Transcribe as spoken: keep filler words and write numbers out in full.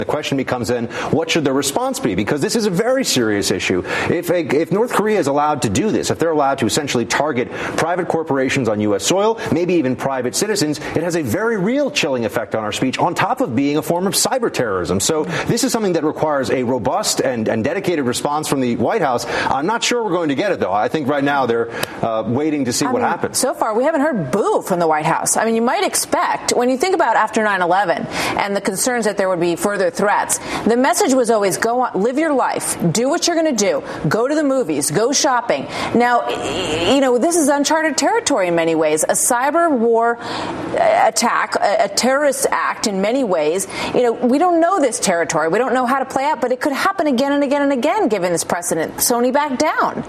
The question becomes then, what should the response be? Because this is a very serious issue. If, a, if North Korea is allowed to do this, if they're allowed to essentially target private corporations on U S soil, maybe even private citizens, it has a very real chilling effect on our speech, on top of being a form of cyber terrorism. So this is something that requires a robust and, and dedicated response from the White House. I'm not sure we're going to get it, though. I think right now they're uh, waiting to see I what mean, happens. So far, we haven't heard boo from the White House. I mean, you might expect, when you think about after nine eleven and the concerns that there would be further threats, the message was always go on, live your life, do what you're going to do, go to the movies, go shopping. Now, you know, this is uncharted territory in many ways. A cyber war attack, a, a terrorist act in many ways. You know, we don't know this territory. We don't know how to play out, but it could happen again and again and again, given this precedent. Sony backed down.